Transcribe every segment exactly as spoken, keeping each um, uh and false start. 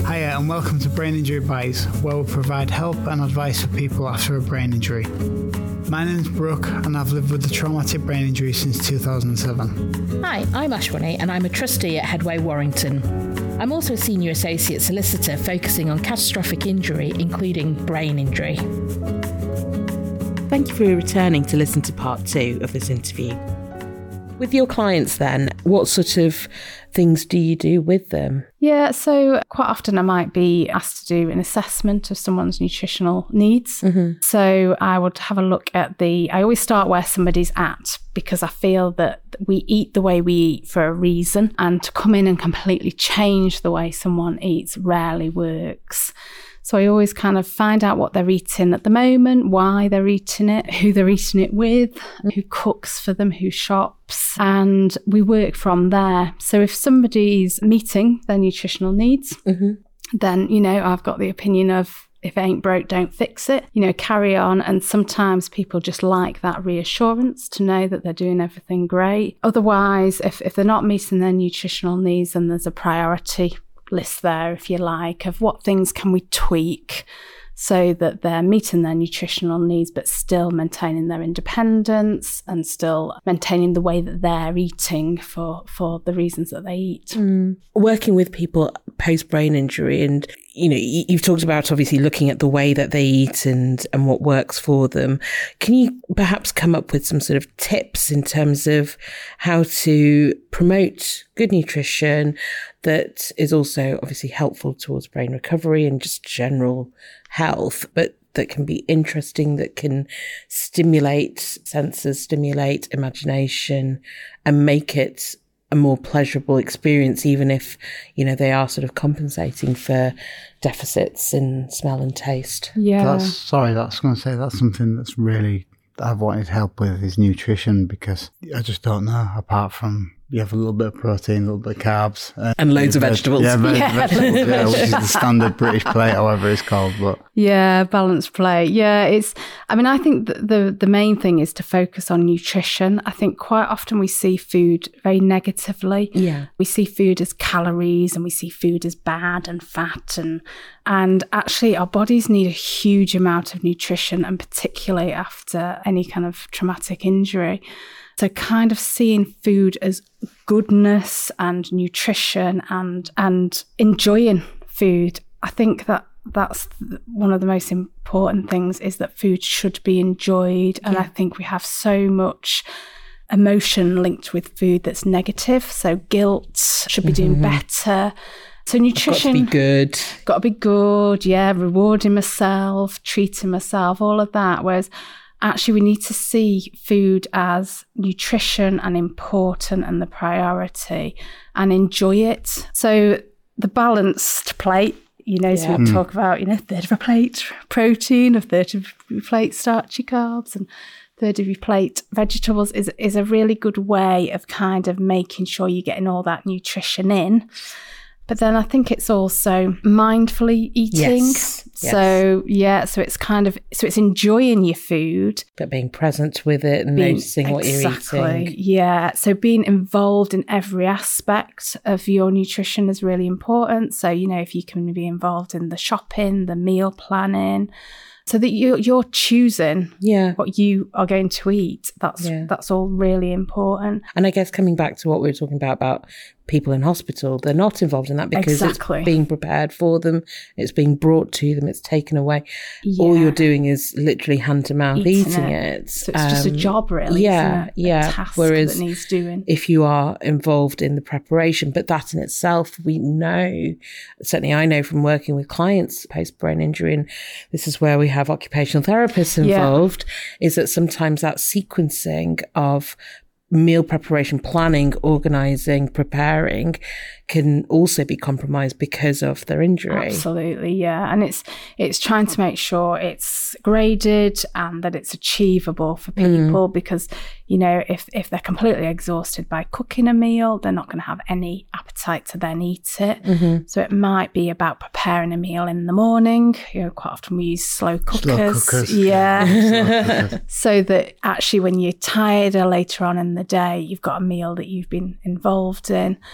Hiya and welcome to Brain Injury Advice, where we'll provide help and advice for people after a brain injury. My name's Brooke and I've lived with a traumatic brain injury since two thousand seven. Hi, I'm Ashwini and I'm a trustee at Headway Warrington. I'm also a senior associate solicitor focusing on catastrophic injury, including brain injury. Thank you for returning to listen to part two of this interview. With your clients then, what sort of things do you do with them? Yeah, so quite often I might be asked to do an assessment of someone's nutritional needs. Mm-hmm. So I would have a look at the, I always start where somebody's at because I feel that we eat the way we eat for a reason, and to come in and completely change the way someone eats rarely works. So I always kind of find out what they're eating at the moment, why they're eating it, who they're eating it with, who cooks for them, who shops, and we work from there. So if somebody's meeting their nutritional needs, mm-hmm. then, you know, I've got the opinion of, if it ain't broke, don't fix it, you know, carry on. And sometimes people just like that reassurance to know that they're doing everything great. Otherwise, if, if they're not meeting their nutritional needs, then there's a priority list there, if you like, of what things can we tweak so that they're meeting their nutritional needs but still maintaining their independence and still maintaining the way that they're eating for for the reasons that they eat. Mm. Working with people post-brain injury, and you know, you've talked about obviously looking at the way that they eat and and what works for them. Can you perhaps come up with some sort of tips in terms of how to promote good nutrition that is also obviously helpful towards brain recovery and just general health, but that can be interesting, that can stimulate senses, stimulate imagination, and make it a more pleasurable experience, even if, you know, they are sort of compensating for deficits in smell and taste? Yeah. That's, sorry, that's going to say that's something that's really, I've wanted help with, is nutrition, because I just don't know, apart from you have a little bit of protein, a little bit of carbs. Uh, and loads of vegetables. Yeah, veg- yeah. vegetables, yeah, which is the standard British plate, however it's called. But yeah, balanced plate. Yeah, it's, I mean, I think the, the, the main thing is to focus on nutrition. I think quite often we see food very negatively. Yeah. We see food as calories and we see food as bad and fat, and and actually our bodies need a huge amount of nutrition, and particularly after any kind of traumatic injury. So kind of seeing food as goodness and nutrition and and enjoying food. I think that that's one of the most important things, is that food should be enjoyed. And yeah. I think we have so much emotion linked with food that's negative. So guilt, should be doing mm-hmm. better. So nutrition. Got to be good. Got to be good, yeah. Rewarding myself, treating myself, all of that. Whereas actually, we need to see food as nutrition and important and the priority, and enjoy it. So the balanced plate, you know, yeah. so we mm. talk about, you know, a third of a plate protein, a third of a plate starchy carbs, and a third of your plate vegetables is, is a really good way of kind of making sure you're getting all that nutrition in. But then I think it's also mindfully eating. Yes. So, yes. yeah, so it's kind of, so it's enjoying your food. But being present with it and being, noticing what exactly, you're eating. Yeah. So being involved in every aspect of your nutrition is really important. So, you know, if you can be involved in the shopping, the meal planning, so that you're, you're choosing yeah. what you are going to eat. That's yeah. that's all really important. And I guess coming back to what we were talking about, about people in hospital, they're not involved in that because exactly. it's being prepared for them, it's being brought to them, it's taken away. Yeah. All you're doing is literally hand to mouth eating, eating it. it. So it's um, just a job really, yeah, isn't it? yeah. A task Whereas that needs doing. If you are involved in the preparation, but that in itself, we know, certainly I know from working with clients post-brain injury, and this is where we have occupational therapists involved, yeah. is that sometimes that sequencing of meal preparation, planning, organising, preparing can also be compromised because of their injury. Absolutely, yeah. And it's it's trying to make sure it's graded and that it's achievable for people mm. because, you know, if, if they're completely exhausted by cooking a meal, they're not going to have any appetite to then eat it. Mm-hmm. So it might be about preparing a meal in the morning. You know, quite often we use slow cookers. Slow cookers. Yeah. yeah. Slow cookers. So that actually when you're tired or later on in the day, you've got a meal that you've been involved in.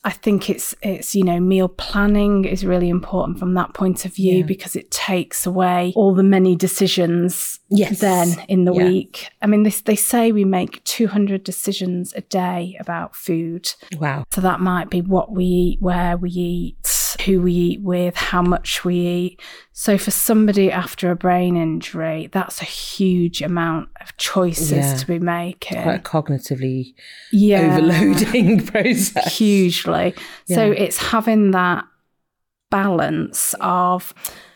I think it's, it's you know, meal planning is really important from that point of view, Yeah. because it takes away all the many decisions Yes. then in the Yeah. week. I mean, they, they say we make two hundred decisions a day about food. Wow. So that might be what we eat, where we eat, who we eat with, how much we eat. So for somebody after a brain injury, that's a huge amount of choices Yeah. to be making. Quite a cognitively Yeah. overloading process. Hugely. So Yeah. it's having that balance of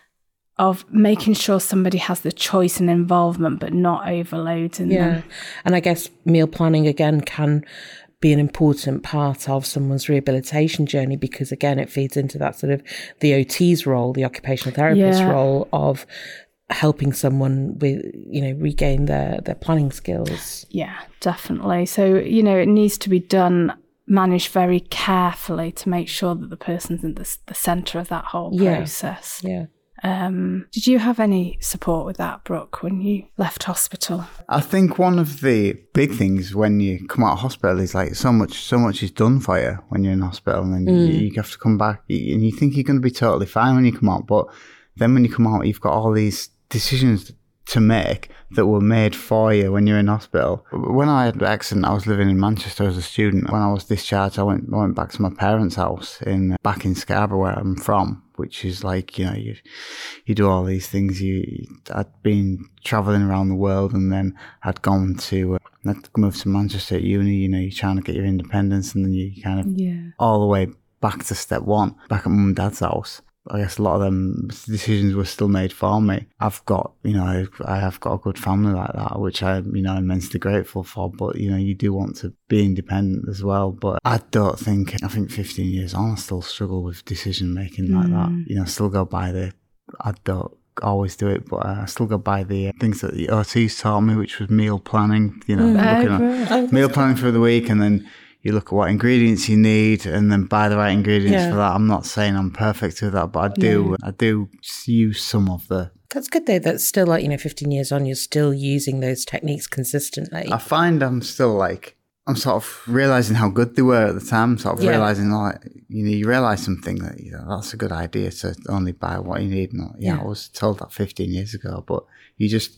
of making sure somebody has the choice and involvement, but not overloading Yeah. them. And I guess meal planning again can be an important part of someone's rehabilitation journey, because again, it feeds into that sort of the O T's role, the occupational therapist Yeah. role of helping someone with, you know, regain their, their planning skills. Yeah, definitely. So, you know, it needs to be done, managed very carefully to make sure that the person's in the, the centre of that whole Yeah. process. Yeah. Um, did you have any support with that, Brooke, when you left hospital? I think one of the big things when you come out of hospital is like so much, so much is done for you when you're in hospital, and then Mm. you, you have to come back, and you think you're going to be totally fine when you come out, but then when you come out, you've got all these decisions to make that were made for you when you're in hospital. When I had the accident, I was living in Manchester as a student. When I was discharged, I went I went back to my parents' house in back in Scarborough, where I'm from, which is like, you know, you you do all these things. You I'd been travelling around the world, and then I'd gone to uh, I'd moved to Manchester at uni. You know, you're trying to get your independence, and then you kind of Yeah. all the way back to step one, back at mum and dad's house. I guess a lot of them decisions were still made for me. I've got, you know, I, I have got a good family like that, which I, you know, immensely grateful for. But, you know, you do want to be independent as well. But I don't think, I think fifteen years on, I still struggle with decision making like that. You know, I still go by the, I don't always do it, but I still go by the things that the O Ts taught me, which was meal planning, you know, looking at meal planning for the week, and then you look at what ingredients you need and then buy the right ingredients Yeah. for that. I'm not saying I'm perfect with that, but I do I do use some of the... That's good though. That's still like, you know, fifteen years on, you're still using those techniques consistently. I find I'm still like, I'm sort of realising how good they were at the time, sort of Yeah. realising, like, you know, you realise something that, you know, that's a good idea to only buy what you need. And, yeah, Yeah. I was told that fifteen years ago, but you just,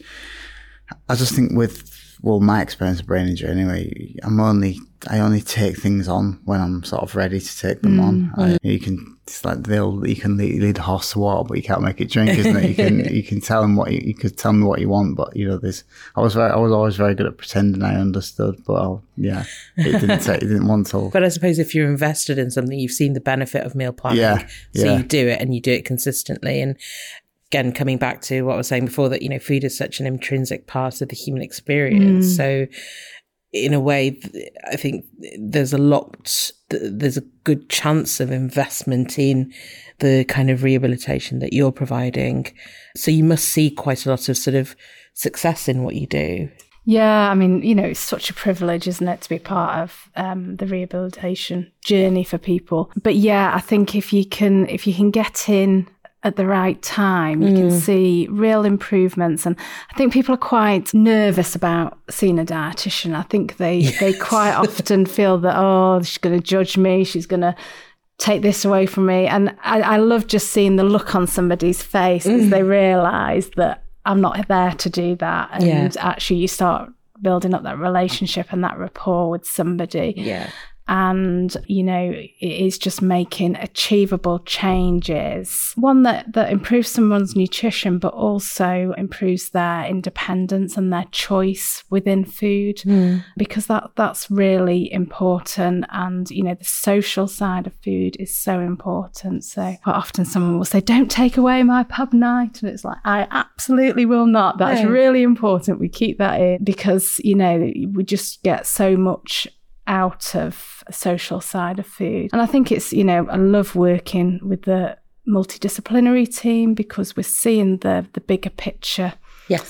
I just think with, well, my experience of brain injury anyway, I'm only, I only take things on when I'm sort of ready to take them on. I, you can, it's like they'll, you can lead, lead a horse to water, but you can't make it drink, isn't it? You can, you can tell them what you, you could tell me what you want, but you know, there's, I was very, I was always very good at pretending I understood, but I'll, yeah, it didn't take, it didn't want to. But I suppose if you're invested in something, you've seen the benefit of meal planning. Yeah, So yeah. you do it and you do it consistently. And again, coming back to what I was saying before, that, you know, food is such an intrinsic part of the human experience. So in a way, th- I think there's a lot, th- there's a good chance of investment in the kind of rehabilitation that you're providing. So you must see quite a lot of sort of success in what you do. Yeah, I mean, you know, it's such a privilege, isn't it, to be part of um, the rehabilitation journey for people. But yeah, I think if you can, if you can get in at the right time, you can see real improvements. And I think people are quite nervous about seeing a dietitian. I think they, Yes. they quite often feel that, oh, she's going to judge me, she's going to take this away from me. And I, I love just seeing the look on somebody's face as they realise that I'm not there to do that. And Yeah. actually you start building up that relationship and that rapport with somebody. Yeah. And, you know, it is just making achievable changes. One that, that improves someone's nutrition, but also improves their independence and their choice within food, because that that's really important. And, you know, the social side of food is so important. So quite often someone will say, don't take away my pub night. And it's like, I absolutely will not. That's No. really important. We keep that in because, you know, we just get so much out of a social side of food. And I think it's, you know, I love working with the multidisciplinary team because we're seeing the the bigger picture. Yes.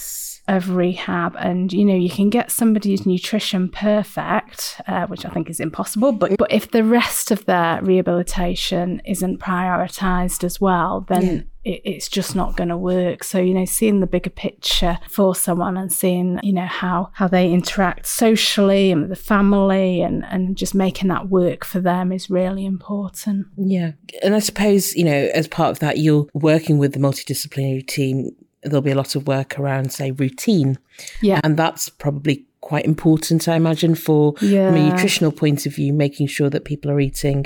of rehab. And, you know, you can get somebody's nutrition perfect, uh, which I think is impossible. But, but if the rest of their rehabilitation isn't prioritised as well, then yeah. it, it's just not going to work. So, you know, seeing the bigger picture for someone and seeing, you know, how, how they interact socially and with the family and, and just making that work for them is really important. Yeah. And I suppose, you know, as part of that, you're working with the multidisciplinary team. There'll be a lot of work around, say, routine. Yeah. And that's probably quite important, I imagine, for yeah. from a nutritional point of view, making sure that people are eating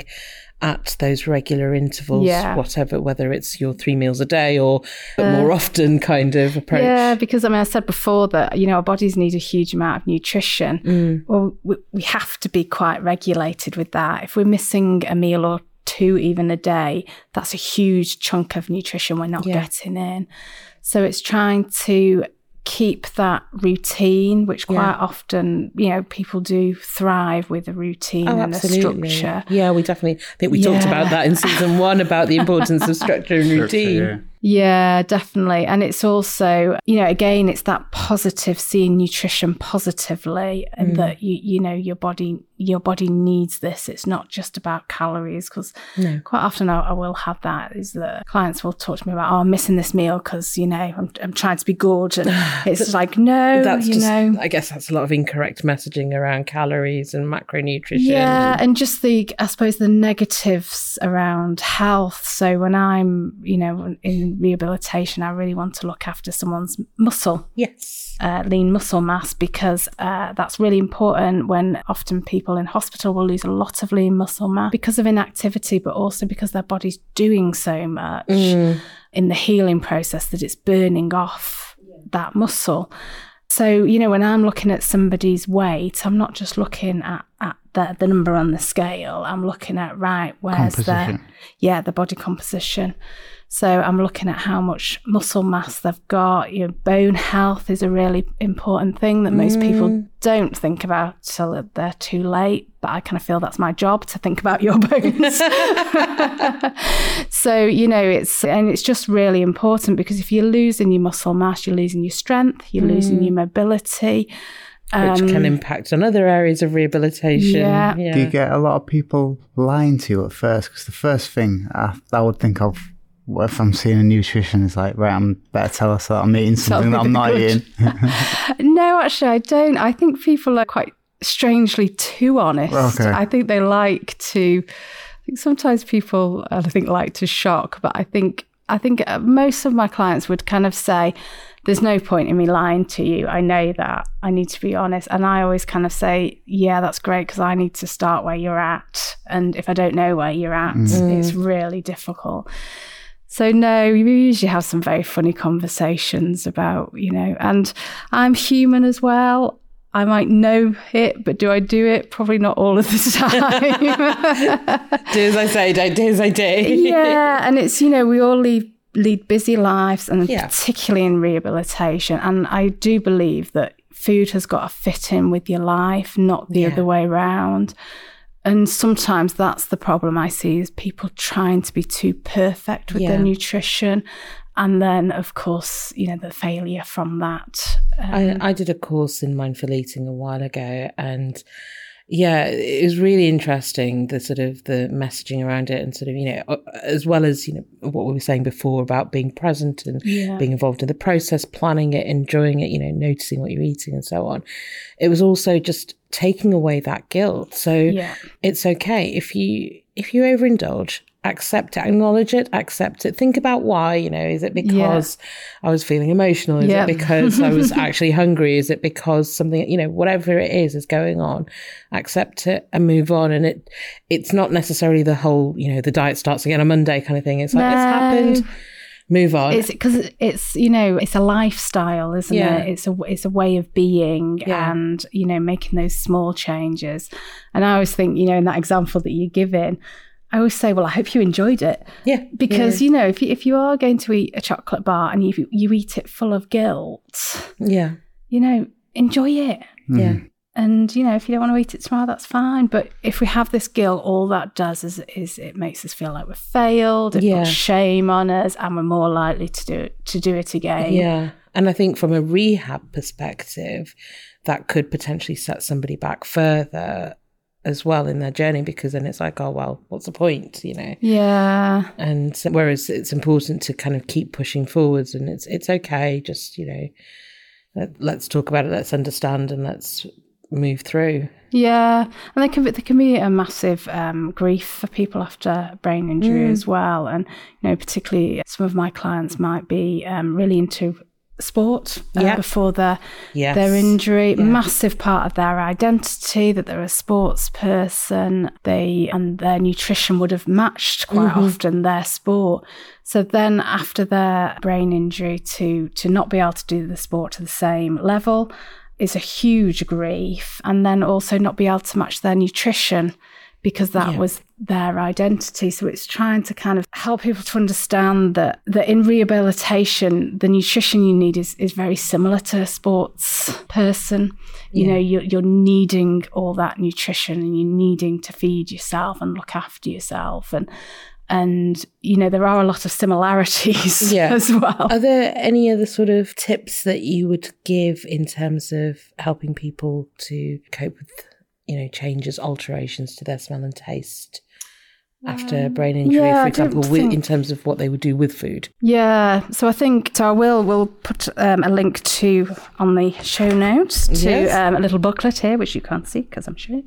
at those regular intervals, yeah. whatever, whether it's your three meals a day or a uh, more often kind of approach. Yeah, because I mean, I said before that, you know, our bodies need a huge amount of nutrition. Mm. Well, we, we have to be quite regulated with that. If we're missing a meal or two even a day, that's a huge chunk of nutrition we're not yeah. getting in. So it's trying to keep that routine, which quite yeah. often, you know, people do thrive with a routine oh, and absolutely. a structure. Yeah, we definitely, I think we yeah. talked about that in season one, about the importance of structure and routine. Structure, yeah. Yeah, definitely. And it's also, you know, again, it's that positive, seeing nutrition positively and mm. that, you you know, your body your body needs this. It's not just about calories, because no. quite often I, I will have that, is that clients will talk to me about, oh, I'm missing this meal because, you know, I'm, I'm trying to be good. And it's like, no, that's you just, know. I guess that's a lot of incorrect messaging around calories and macronutrition. Yeah, and, and just the, I suppose, the negatives around health. So when I'm, you know, in rehabilitation, I really want to look after someone's muscle. Yes. Uh, lean muscle mass, because uh, that's really important when often people in hospital will lose a lot of lean muscle mass because of inactivity, but also because their body's doing so much mm. in the healing process that it's burning off that muscle. So, you know, when I'm looking at somebody's weight, I'm not just looking at, at the, the number on the scale. I'm looking at, right, where's their, yeah, the body composition. So I'm looking at how much muscle mass they've got. Your bone health is a really important thing that most mm. people don't think about till they're too late. But I kind of feel that's my job, to think about your bones. So, you know, it's, and it's just really important, because if you're losing your muscle mass, you're losing your strength, you're mm. losing your mobility. Which um, can impact on other areas of rehabilitation. Yeah. yeah. Do you get a lot of people lying to you at first? Because the first thing I, I would think of, if I'm seeing a nutrition, is like, right, I'm better tell us that I'm eating something that I'm not good. eating. No, actually, I don't. I think people are quite strangely too honest. Okay. I think they like to, I think sometimes people, I think, like to shock, but I think, I think most of my clients would kind of say, there's no point in me lying to you. I know that. I need to be honest. And I always kind of say, yeah, that's great, because I need to start where you're at. And if I don't know where you're at, mm. it's really difficult. So no, we usually have some very funny conversations about, you know, and I'm human as well. I might know it, but do I do it? Probably not all of the time. Do as I say, don't do as I do. Yeah, and it's, you know, we all lead, lead busy lives, and yeah. particularly in rehabilitation. And I do believe that food has got to fit in with your life, not the yeah. other way around. And sometimes that's the problem I see, is people trying to be too perfect with yeah. their nutrition. And then, of course, you know, the failure from that. Um, I, I did a course in mindful eating a while ago, and yeah, it was really interesting, the sort of the messaging around it, and sort of, you know, as well as, you know, what we were saying before about being present and yeah. being involved in the process, planning it, enjoying it, you know, noticing what you're eating and so on. It was also just taking away that guilt. So yeah. it's okay if you if you overindulge. Accept it, acknowledge it, accept it. Think about why, you know, is it because yeah. I was feeling emotional? Is yeah. it because I was actually hungry? Is it because something, you know, whatever it is, is going on, accept it and move on. And it, it's not necessarily the whole, you know, the diet starts again on Monday kind of thing. It's like, no. it's happened, move on. It's because it's, you know, it's a lifestyle, isn't yeah. it? It's a, it's a way of being yeah. and, you know, making those small changes. And I always think, you know, in that example that you give in, I always say, well, I hope you enjoyed it. Yeah. Because, yeah. you know, if you, if you are going to eat a chocolate bar and you you eat it full of guilt, yeah, you know, enjoy it. Mm. Yeah. And, you know, if you don't want to eat it tomorrow, that's fine. But if we have this guilt, all that does is, is it makes us feel like we've failed. It Yeah. puts shame on us, and we're more likely to do it, to do it again. Yeah. And I think from a rehab perspective, that could potentially set somebody back further as well in their journey, because then it's like, oh, well, what's the point, you know? Yeah. And whereas it's important to kind of keep pushing forwards, and it's it's okay, just, you know, let, let's talk about it, let's understand, and let's move through. Yeah, and there can be, there can be a massive um, grief for people after brain injury Mm. as well. And, you know, particularly some of my clients might be um, really into sport uh, Yeah. before their Yes. their injury. Yeah. Massive part of their identity that they're a sports person. They and their nutrition would have matched quite Mm-hmm. often their sport. So then after their brain injury, to to not be able to do the sport to the same level is a huge grief. And then also not be able to match their nutrition, because that Yeah. was their identity. So it's trying to kind of help people to understand that that in rehabilitation, the nutrition you need is, is very similar to a sports person. You Yeah. know, you're, you're needing all that nutrition, and you're needing to feed yourself and look after yourself. And, and you know, there are a lot of similarities Yeah. as well. Are there any other sort of tips that you would give in terms of helping people to cope with, you know, changes, alterations to their smell and taste after brain injury, yeah, for I example, don't with, think- in terms of what they would do with food? Yeah, so I think, so I will will put um, a link to, on the show notes, to Yes. um, a little booklet here, which you can't see because I'm showing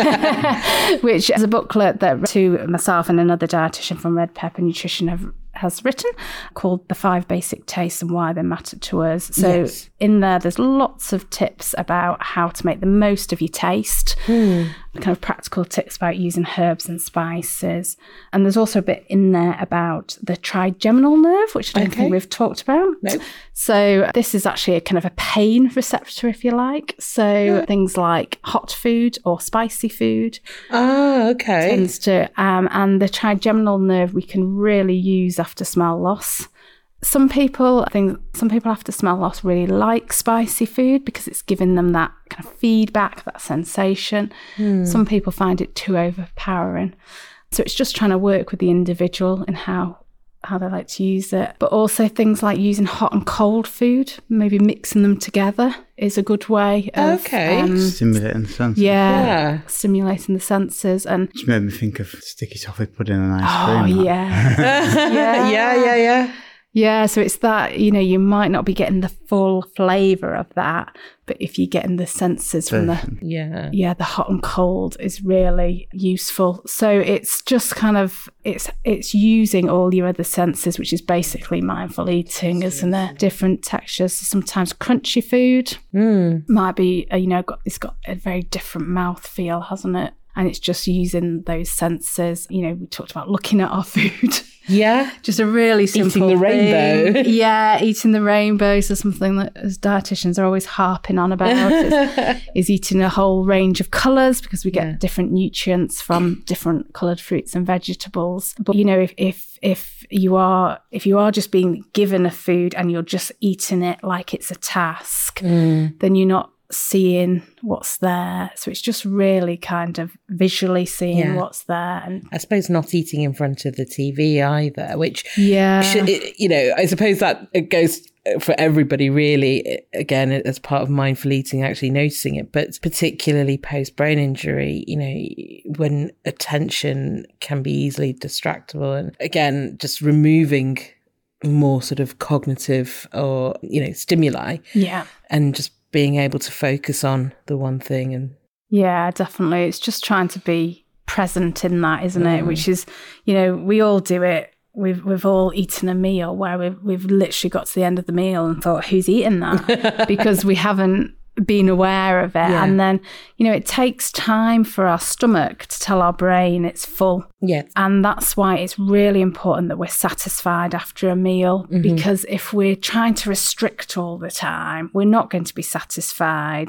it, which is a booklet that to myself and another dietitian from Red Pepper Nutrition have has written, called The Five Basic Tastes and Why They Matter to Us. So Yes. in there, there's lots of tips about how to make the most of your taste, kind of practical tips about using herbs and spices. And there's also a bit in there about the trigeminal nerve, which I don't Okay. think we've talked about. Nope. So this is actually a kind of a pain receptor, if you like. So things like hot food or spicy food Ah, okay. tends to, um, and the trigeminal nerve we can really use after smell loss. Some people, I think some people after smell loss really like spicy food because it's giving them that kind of feedback, that sensation. Some people find it too overpowering. So it's just trying to work with the individual and how how they like to use it. But also things like using hot and cold food, maybe mixing them together is a good way of Okay. um, Stimulating the sense. yeah, Yeah. stimulating the senses. And Which made me think of sticky toffee pudding and ice oh cream. that. yeah. yeah, yeah, yeah. Yeah, so it's that, you know, you might not be getting the full flavour of that, but if you're getting the senses from the, Version. Yeah. yeah, the hot and cold is really useful. So it's just kind of, it's it's using all your other senses, which is basically mindful eating, isn't it? Different textures. Sometimes crunchy food Mm. might be, uh, you know, got, it's got a very different mouth feel, hasn't it? And it's just using those senses. You know, we talked about looking at our food. Yeah. Just a really simple Eating the rainbow. thing. Yeah, eating the rainbows is something that as dietitians are always harping on about. is, is eating a whole range of colours, because we get Yeah. different nutrients from different coloured fruits and vegetables. But you know, if if if you are if you are just being given a food and you're just eating it like it's a task, Mm. then you're not seeing what's there. So it's just really kind of visually seeing Yeah. what's there. And I suppose not eating in front of the T V either, which, yeah. should, you know, I suppose that it goes for everybody really, again, as part of mindful eating, actually noticing it, but particularly post brain injury, you know, when attention can be easily distractible, and again, just removing more sort of cognitive or, you know, stimuli, yeah. and just being able to focus on the one thing. And Yeah, definitely. It's just trying to be present in that, isn't it? Which is, you know, we all do it. We've we've all eaten a meal where we've we've literally got to the end of the meal and thought, who's eating that? Because we haven't been aware of it. Yeah. And then, you know, it takes time for our stomach to tell our brain it's full. yeah, And that's why it's really important that we're satisfied after a meal, Mm-hmm. because if we're trying to restrict all the time, we're not going to be satisfied.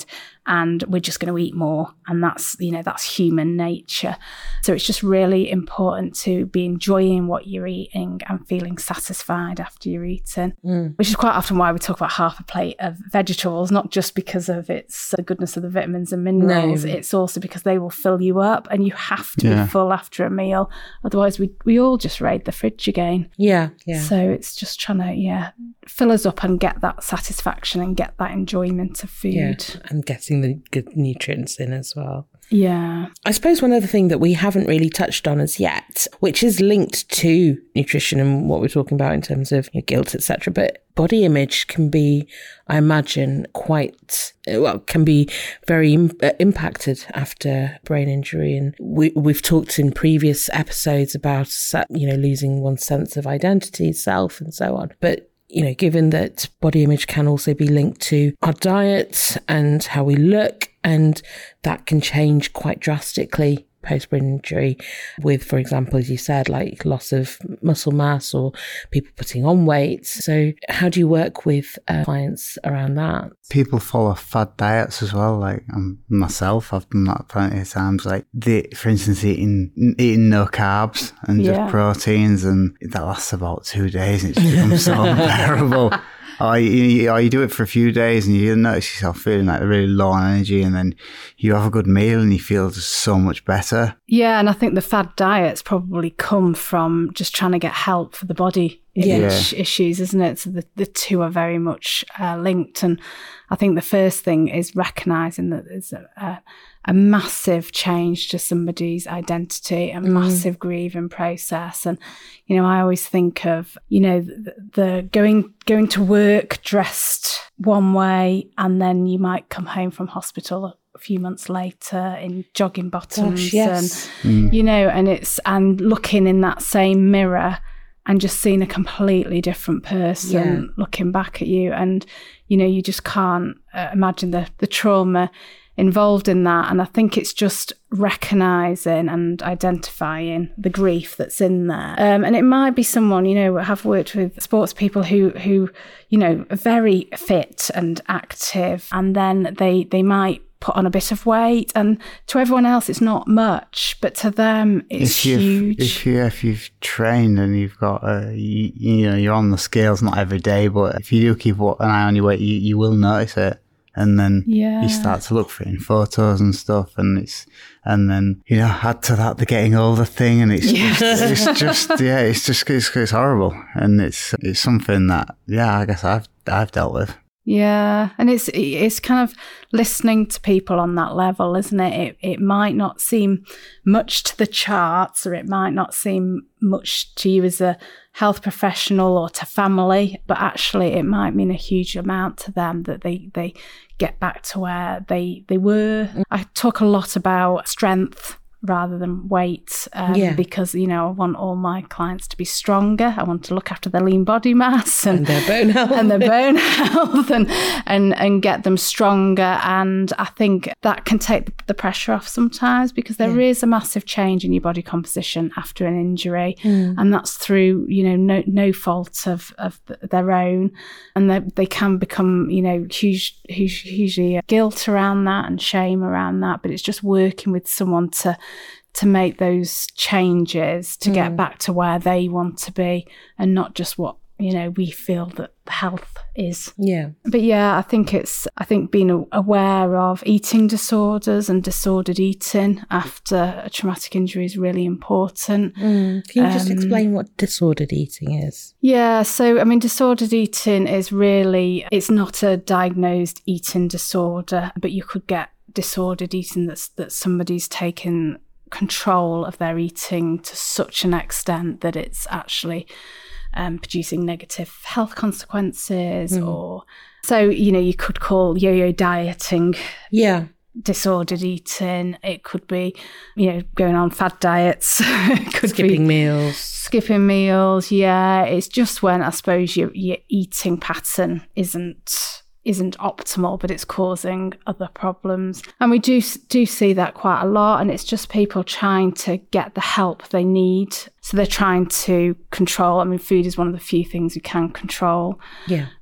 and we're just going to eat more. And that's, you know, that's human nature. So it's just really important to be enjoying what you're eating and feeling satisfied after you're eating, mm. which is quite often why we talk about half a plate of vegetables, not just because of its the goodness of the vitamins and minerals. No. It's also because they will fill you up, and you have to yeah. be full after a meal. Otherwise, we, we all just raid the fridge again. Yeah, yeah. So it's just trying to, yeah, fill us up and get that satisfaction and get that enjoyment of food. Yeah, and getting the good nutrients in as well. Yeah. I suppose one other thing that we haven't really touched on as yet, which is linked to nutrition and what we're talking about in terms of you know, guilt, et cetera, but body image can be, I imagine, quite, well, can be very im- uh, impacted after brain injury. And we, we've talked in previous episodes about, you know, losing one's sense of identity, self, and so on. But you know, given that body image can also be linked to our diet and how we look, and that can change quite drastically post-brain injury with, for example, as you said, like loss of muscle mass or people putting on weight. So how do you work with uh, clients around that? People follow fad diets as well. Like um, myself, I've done that plenty of times. Like, the, for instance, eating eating no carbs and yeah. just proteins, and that lasts about two days and it's become so unbearable. Or you, or you do it for a few days and you notice yourself feeling like really low on energy, and then you have a good meal and you feel just so much better. Yeah, and I think the fad diets probably come from just trying to get help for the body image yeah. issues, isn't it? So the, the two are very much uh, linked. And I think the first thing is recognising that there's a, a, a massive change to somebody's identity, a mm. massive grieving process. And, you know, I always think of, you know, the, the going going to work dressed one way, and then you might come home from hospital a few months later in jogging bottoms. Gosh, yes. And, mm. you know, and it's, and looking in that same mirror and just seeing a completely different person yeah. looking back at you. And, you know, you just can't uh, imagine the, the trauma involved in that. And I think it's just recognising and identifying the grief that's in there. Um, and it might be someone, you know, I've worked with sports people who, who, you know, are very fit and active, and then they, they might put on a bit of weight, and to everyone else it's not much, but to them it's if huge. If you if you've trained and you've got a, you, you know, you're on the scales, not every day, but if you do keep an eye on your weight, you, you will notice it, and then yeah. you start to look for it in photos and stuff, and it's and then you know add to that the getting older thing, and it's yeah. just, it's just yeah it's just it's, it's horrible, and it's it's something that yeah I guess I've I've dealt with. Yeah, and it's it's kind of listening to people on that level, isn't it? It it might not seem much to the charts, or it might not seem much to you as a health professional or to family, but actually it might mean a huge amount to them that they, they get back to where they, they were. I talk a lot about strength rather than weight, um, yeah. because, you know, I want all my clients to be stronger. I want to look after their lean body mass and, and their bone health and their bone health and, and, and get them stronger. And I think that can take the pressure off sometimes, because there yeah. is a massive change in your body composition after an injury. Mm. And that's through, you know, no, no fault of, of their own. And they, they can become, you know, huge, huge, hugely guilt around that and shame around that. But it's just working with someone to, to make those changes to mm. get back to where they want to be, and not just what, you know, we feel that health is. Yeah. But yeah, I think it's, I think being aware of eating disorders and disordered eating after a traumatic injury is really important. Mm. Can you um, just explain what disordered eating is? Yeah. So, I mean, disordered eating is really, it's not a diagnosed eating disorder, but you could get disordered eating that's, that somebody's taken control of their eating to such an extent that it's actually um, producing negative health consequences. Mm. Or so, you know, you could call yo-yo dieting yeah disordered eating. It could be, you know, going on fad diets. It could skipping be meals skipping meals yeah it's just when I suppose your, your eating pattern isn't isn't optimal, but it's causing other problems. And we do do see that quite a lot, and it's just people trying to get the help they need. So they're trying to control, I mean, food is one of the few things you can control. Yeah.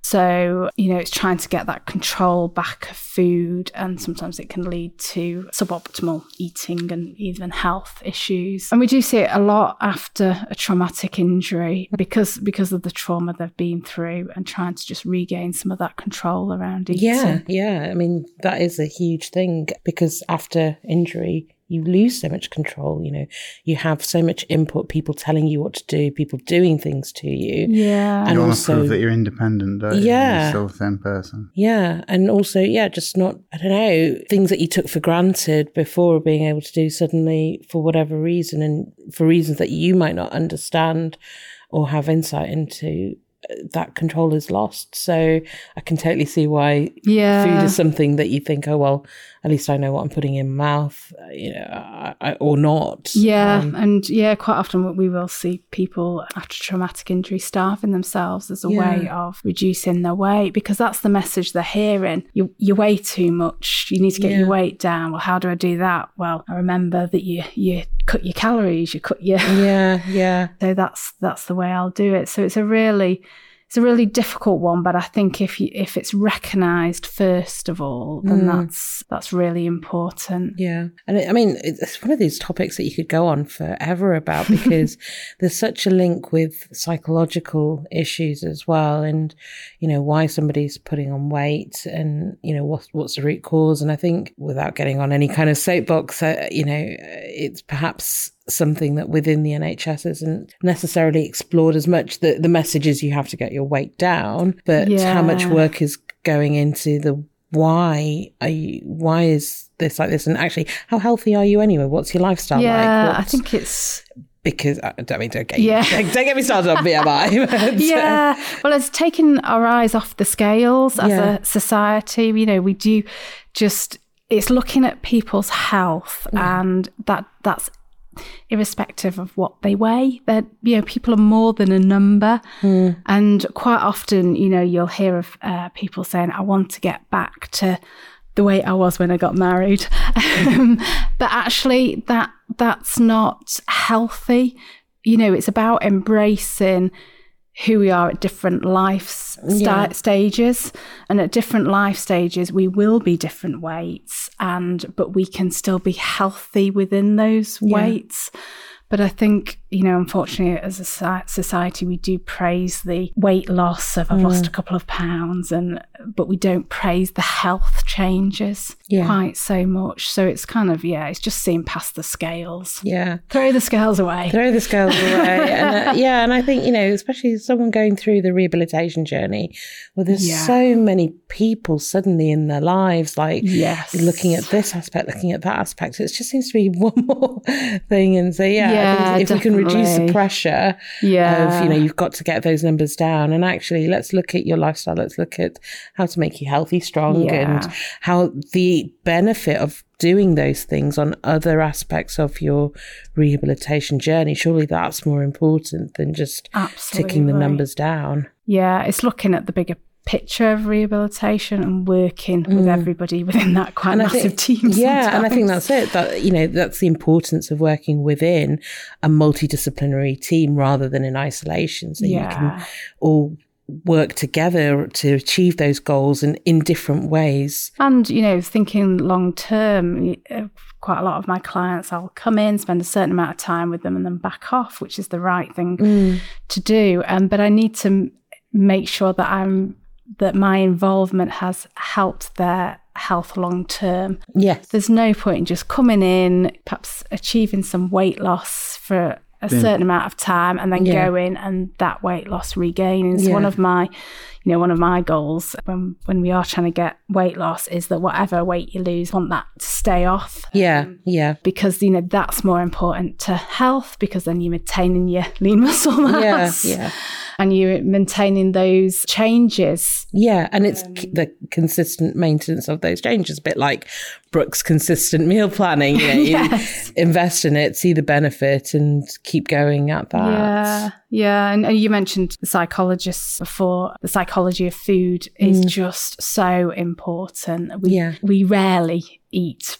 So, you know, it's trying to get that control back of food, and sometimes it can lead to suboptimal eating and even health issues. And we do see it a lot after a traumatic injury because because of the trauma they've been through, and trying to just regain some of that control around eating. Yeah, yeah. I mean, that is a huge thing, because after injury, you lose so much control. You know, you have so much input, people telling you what to do, people doing things to you. Yeah. And And you want also, to prove that you're independent, don't you? Yeah. You're still the same person. yeah. And also, yeah, just not, I don't know, things that you took for granted before being able to do suddenly for whatever reason, and for reasons that you might not understand or have insight into, that control is lost. So I can totally see why Yeah. food is something that you think, oh, well, at least I know what I'm putting in my mouth, you know, I, I, or not. Yeah, Um, and yeah, quite often we will see people after traumatic injury starving themselves as a Yeah. way of reducing their weight, because that's the message they're hearing. You you weigh too much. You need to get Yeah. your weight down. Well, how do I do that? Well, I remember that you you cut your calories. You cut your yeah, yeah. so that's that's the way I'll do it. So it's a really it's a really difficult one, but I think if you if it's recognised first of all, then Mm. that's that's really important. Yeah. And it, I mean, it's one of these topics that you could go on forever about, because there's such a link with psychological issues as well. And, you know, why somebody's putting on weight, and, you know, what, what's the root cause. And I think, without getting on any kind of soapbox, uh, you know, it's perhaps something that within the N H S isn't necessarily explored as much. The, the message is you have to get your weight down, but Yeah. how much work is going into the why are you, why is this like this? And actually, how healthy are you anyway? What's your lifestyle Yeah, like? I What's- think it's because I don't mean, don't get, Yeah. don't get me started on B M I. but, uh, yeah. Well, it's taking our eyes off the scales as Yeah. a society. You know, we do just, it's looking at people's health, and that that's irrespective of what they weigh. That, you know, people are more than a number. And quite often, you know, you'll hear of uh, people saying, I want to get back to the way I was when I got married. Um, but actually that that's not healthy. You know, it's about embracing who we are at different life sta- Yeah. stages, and at different life stages we will be different weights, and but we can still be healthy within those Yeah. weights. But I think, you know, unfortunately, as a soci- society, we do praise the weight loss of I've lost a couple of pounds, and but we don't praise the health changes Yeah. quite so much. So it's kind of, yeah, it's just seeing past the scales. yeah. Throw the scales away. Throw the scales away. And uh, yeah, and I think, you know, especially someone going through the rehabilitation journey, well, there's Yeah. so many people suddenly in their lives, like Yes. looking at this aspect, looking at that aspect. It just seems to be one more thing. And so, yeah, Yeah, I think if we can reduce the definitely. pressure Yeah. of, you know, you've got to get those numbers down, and actually let's look at your lifestyle. Let's look at how to make you healthy, strong, Yeah. and how the benefit of doing those things on other aspects of your rehabilitation journey. Surely that's more important than just ticking the Absolutely. numbers down. Yeah, it's looking at the bigger picture of rehabilitation and working with everybody within that quite Mm. And I massive think, team. yeah, and I think sometimes. that's it. That, you know, that's the importance of working within a multidisciplinary team rather than in isolation. So you Yeah. can all work together to achieve those goals and in different ways. And, you know, thinking long term, uh, quite a lot of my clients, I'll come in, spend a certain amount of time with them and then back off, which is the right thing Mm. to do. Um, but I need to m- make sure that I'm that my involvement has helped their health long term. Yes. There's no point in just coming in, perhaps achieving some weight loss for a certain amount of time, and then Yeah. going and that weight loss regaining. It's Yeah. one of my, you know, one of my goals when when we are trying to get weight loss is that whatever weight you lose, I want that to stay off. Yeah. Yeah. Because, you know, that's more important to health, because then you're maintaining your lean muscle mass. Yeah. Yeah. And you're maintaining those changes. Yeah, and it's c the consistent maintenance of those changes, a bit like Brooke's consistent meal planning. You know, you Yes. invest in it, see the benefit, and keep going at that. Yeah, yeah. And, and you mentioned the psychologists before. The psychology of food is just so important. We, Yeah. we rarely eat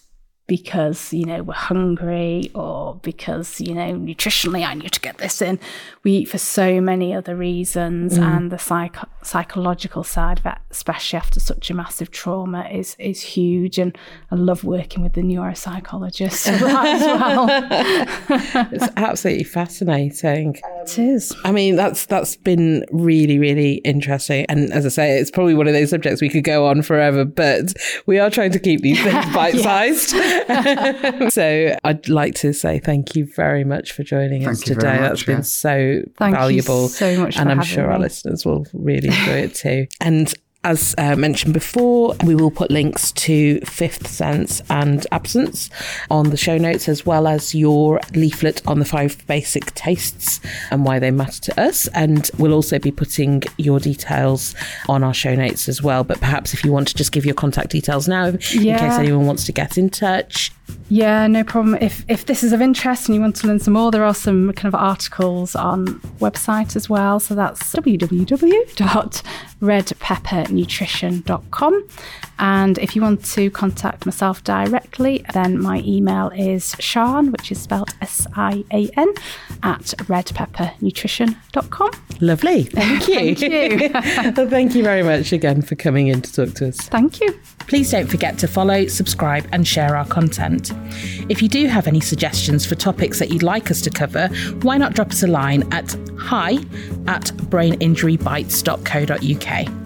because, you know, we're hungry or because, you know, nutritionally I need to get this in. We eat for so many other reasons, mm. and the psych- psychological side of it, especially after such a massive trauma, is is huge. And I love working with the neuropsychologists as well. It's absolutely fascinating. It is. I mean, that's that's been really, really interesting. And as I say, it's probably one of those subjects we could go on forever, but we are trying to keep these things bite-sized. So I'd like to say thank you very much for joining thank us today. Much, That's yeah. been so thank valuable. You so much and for I'm sure me. our listeners will really enjoy it too. And as uh, mentioned before, we will put links to Fifth Sense and Absence on the show notes, as well as your leaflet on the five basic tastes and why they matter to us. And we'll also be putting your details on our show notes as well. But perhaps if you want to just give your contact details now, yeah. in case anyone wants to get in touch. Yeah, no problem. If if this is of interest and you want to learn some more, there are some kind of articles on website as well. So that's w w w dot red pepper nutrition dot com. And if you want to contact myself directly, then my email is Sian, which is spelled S I A N, at red pepper nutrition dot com. Lovely. Thank you. Thank you. Well, thank you very much again for coming in to talk to us. Thank you. Please don't forget to follow, subscribe and share our content. If you do have any suggestions for topics that you'd like us to cover, why not drop us a line at hi at brain injury bites dot co dot u k.